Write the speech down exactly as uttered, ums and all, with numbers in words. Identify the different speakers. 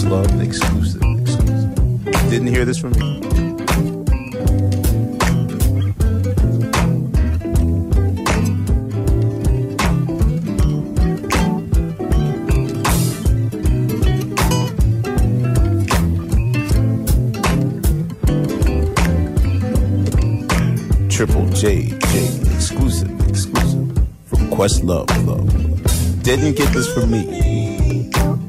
Speaker 1: Questlove exclusive. exclusive. Didn't hear this from me. Triple J, J, exclusive, exclusive from Questlove, love. Didn't get this from me.